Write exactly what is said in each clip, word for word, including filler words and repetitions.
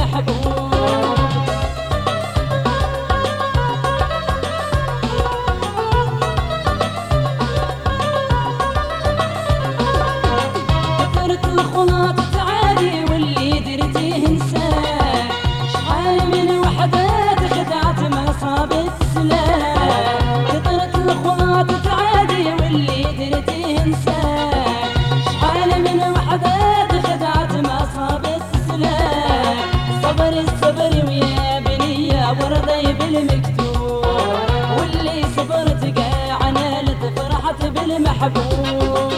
بالمحبوب. كثرت الخلاط تعالي واللي درتيه انساه، شحال من وحدات خدعت ما صابت سلام. كثرت الخلاط تعالي واللي درتيه انساه، شحال من وحدات خدعت ما صابت سلام. صبر الصبر ويا بنية ورضي بالمكتوب، واللي صبرت قاع نالت فرحت بالمحبوب.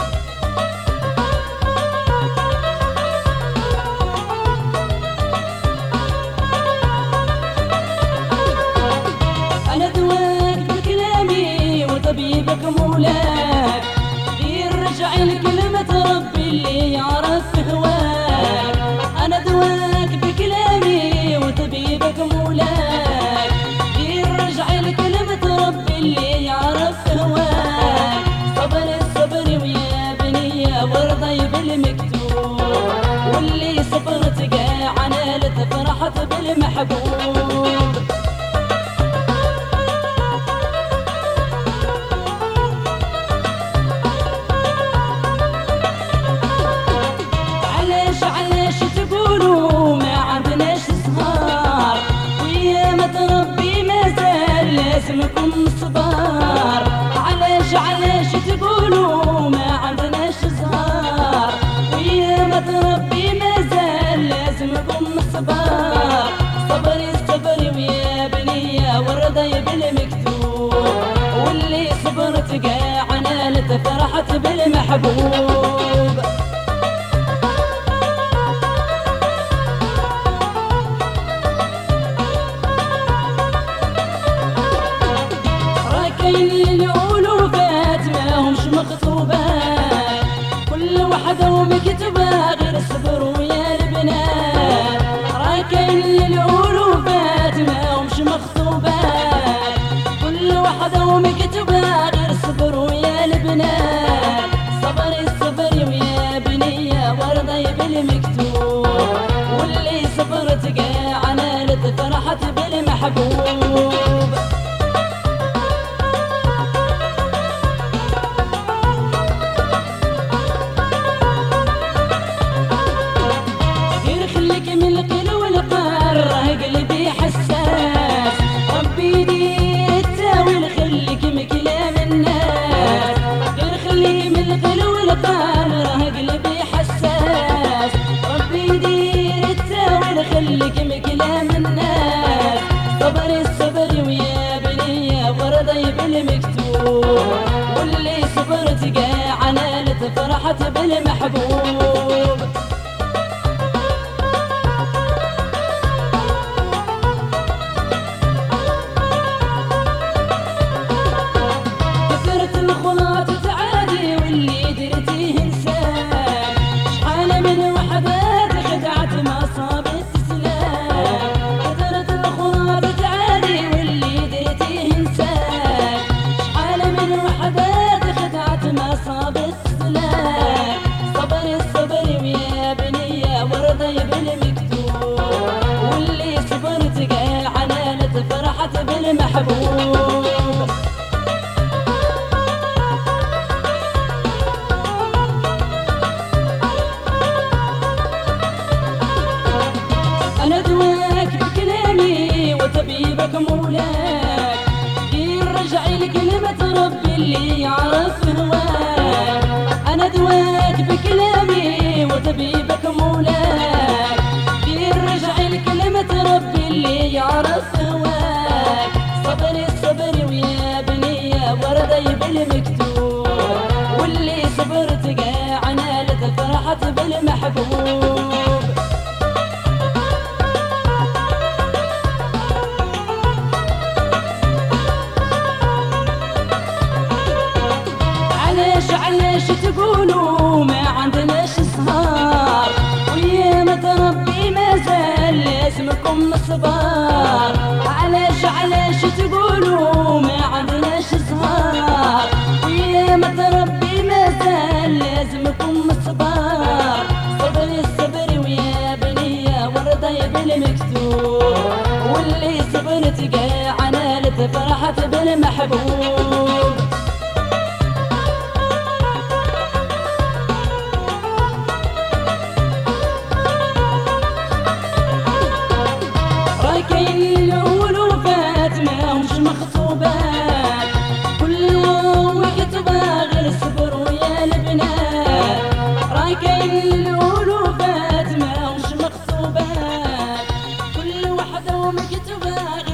أنا دواك بكلامي وطبيبك مولاك، يرجع لكلمة ربي اللي يعرف هواك. أنا دواك بكلامي وطبيبك مولاك، يرجع لكلمة ربي اللي يعرف هواك. صبر الصبر ويا بنية وارضي بالمكتوب، واللي صبرت قاع نالت فرحت بالمحبوب. علاش علاش تقولوا ما عندناش صغار، ويامة ربي مازال لازمكم صبار. علاش علاش تقولوا ما عندناش صغار، ويامة ربي مازال لازمكم صبار. صبر الصبر ويا بنية ورضي بالمكتوب، واللي صبرت قاع نالت فرحت بالمحبوب. راكين الألوفات ما همش مخطوبات، كل وحدة ومكتوبة غير الصبر ويا البنات. راكين الألوفات ما همش مخطوبات، كل وحدة ومكتوبة غير الصبر ويا البنات. صبر الصبر ويا بنية وارضي بالمكتوب، واللي صبرت قاع نالت فرحت بالمحبوب. من القل والقار قلبي حساس، ربي يدير التاويل خليك مكلام الناس. غير خليك من القل والقار قلبي حساس، ربي يدير التاويل خليك مكلام الناس. صبر الصبر ويا بنية ورضي بالمكتوب، واللي صبرت قاع نالت فرحت بالمحبوب. الخلاط تعالي واللي درتيه انسان، شحال من وحدات خدعت ما صابت سلام. كثرت الخلاط تعالي واللي درتيه انسان، شحال من وحدات خدعت ما صابت سلام. صبر الصبر ويا بنية ورضي بالمكتوب، واللي صبرت قاع نالت فرحت بالمحبوب. أنا دواك بكلامي وطبيبك مولاك، يرجع لكلمة ربي اللي يعرف هواك. أنا دواك بكلامي وطبيبك مولاك، يرجع لكلمة ربي اللي يعرف هواك. صبر الصبر ويا بنية ورضي بالمكتوب، واللي صبرت قاع نالت فرحت بالمحبوب. علاش علاش تقولوا ما عندناش صهار، ويامة ربي مازال لازمكم صبار. علاش علاش تقولوا ما عندناش صهار، ويامة ربي مازال لازمكم صبار. صبر الصبر ويا بنية ورضي طيب المكتوب، واللي صبرت قاع نالت فرحت بالمحبوب. راكين الألوفات ما همش مخطوبات، كل وقت باغي الصبر ويا البنات. راكين الألوفات ما همش مخطوبات، كل وحدة ومكتوبة